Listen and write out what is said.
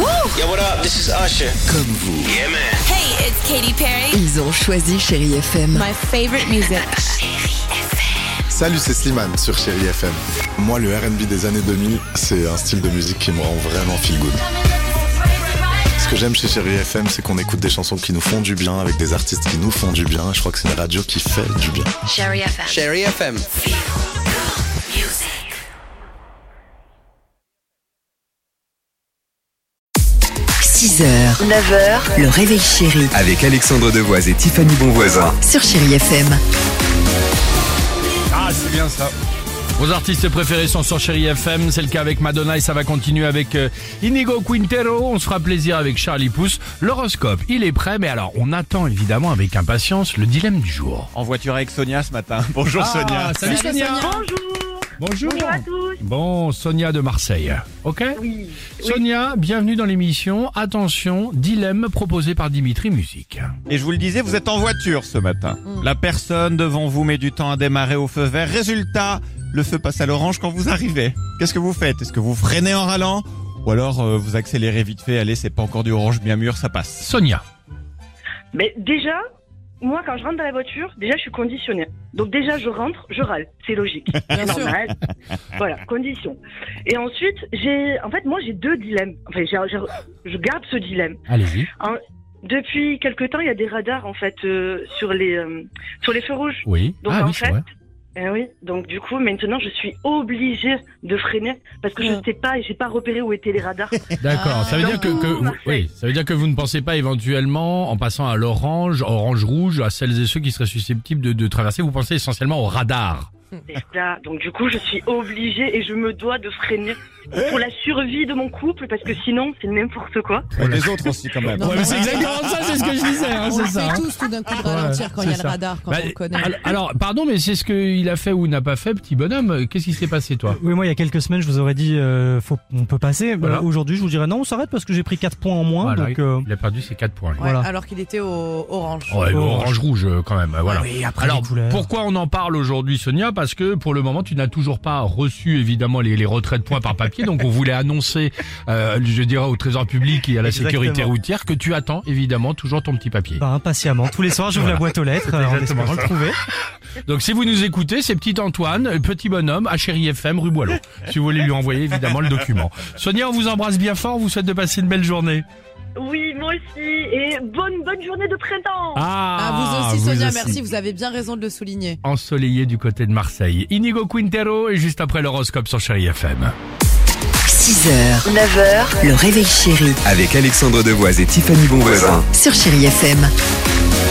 Yo, what up? This is Usher. Comme vous. Yeah, man. Hey, it's Katy Perry. Ils ont choisi Chérie FM. My favorite music. Salut, c'est Slimane sur Chérie FM. Moi, le R&B des années 2000, c'est un style de musique qui me rend vraiment feel good. Ce que j'aime chez Chérie FM, c'est qu'on écoute des chansons qui nous font du bien, avec des artistes qui nous font du bien. Je crois que c'est une radio qui fait du bien. Chérie FM. Chérie FM. 6h, 9h, le réveil chéri Avec Alexandre Devoise et Tiffany Bonvoisin. sur Chérie FM. Ah, c'est bien ça. Vos artistes préférés sont sur Chérie FM, c'est le cas avec Madonna et ça va continuer avec Inigo Quintero. On se fera plaisir avec Charlie Pouce. L'horoscope, il est prêt, mais alors on attend évidemment avec impatience le dilemme du jour. En voiture avec Sonia ce matin. Bonjour Sonia. Salut Sonia. Bonjour. Bonjour à tous. Bon, Sonia de Marseille, ok? Oui. Sonia, bienvenue dans l'émission. Attention, dilemme proposé par Dimitri Musique. Et je vous le disais, vous êtes en voiture ce matin. La personne devant vous met du temps à démarrer au feu vert. Résultat, le feu passe à l'orange quand vous arrivez. Qu'est-ce que vous faites? Est-ce que vous freinez en râlant? Ou alors vous accélérez vite fait, allez, c'est pas encore du orange bien mûr, ça passe. Sonia. Mais déjà, moi quand je rentre dans la voiture, déjà je suis conditionnée. Donc déjà je rentre, je râle, c'est logique. C'est normal. Voilà, condition. Et ensuite, moi j'ai deux dilemmes. Enfin, je garde ce dilemme. Allez-y. Depuis quelque temps, il y a des radars en fait sur les feux rouges. Oui. Donc ah en oui, fait, c'est vrai. oui, donc du coup maintenant je suis obligée de freiner parce que je sais pas et j'ai pas repéré où étaient les radars. D'accord, ça veut dire Marseille. oui, ça veut dire que vous ne pensez pas éventuellement, en passant à l'orange, orange-rouge, à celles et ceux qui seraient susceptibles de traverser, vous pensez essentiellement au radar. C'est ça. Donc du coup je suis obligée et je me dois de freiner pour la survie de mon couple parce que sinon c'est n'importe quoi. Et les autres aussi quand même. Ouais, mais c'est exactement ça, c'est ce que je disais, hein, On c'est le ça. fait hein. tous tout d'un coup de ralentir quand il y a c'est le ça. radar, quand Bah, on le connaît. alors, pardon, mais c'est ce qu'il a fait ou n'a pas fait, petit bonhomme. Qu'est-ce qui s'est passé, toi? Oui, moi il y a quelques semaines je vous aurais dit on peut passer. Voilà. Aujourd'hui je vous dirais non, on s'arrête parce que j'ai pris 4 points en moins. Voilà, Donc il a perdu ses 4 points. lui. Ouais, voilà. alors qu'il était au orange. Ouais, orange-rouge quand même, voilà. oui, après Alors, les couleurs. pourquoi on en parle aujourd'hui, Sonia? Parce que pour le moment, tu n'as toujours pas reçu évidemment les retraits de points par papier, donc on voulait annoncer, je dirais au Trésor public et à la Exactement. sécurité routière que tu attends évidemment toujours ton petit papier. Bah, impatiemment. Tous les soirs j'ouvre la boîte aux lettres en exactement espérant le ça. trouver. Donc si vous nous écoutez, c'est petit Antoine, petit bonhomme, à Chérie FM, rue Boileau. Si vous voulez lui envoyer évidemment le document. Sonia, on vous embrasse bien fort, on vous souhaite de passer une belle journée. Oui, moi aussi et bonne journée de printemps. Ah, vous aussi, Sonia, aussi. merci, vous avez bien raison de le souligner. Ensoleillé du côté de Marseille. Inigo Quintero et juste après l'horoscope sur Chérie FM. 6h, 9h, le réveil chéri Avec Alexandre Devoise et Tiffany Bonvoisin. sur Chérie FM.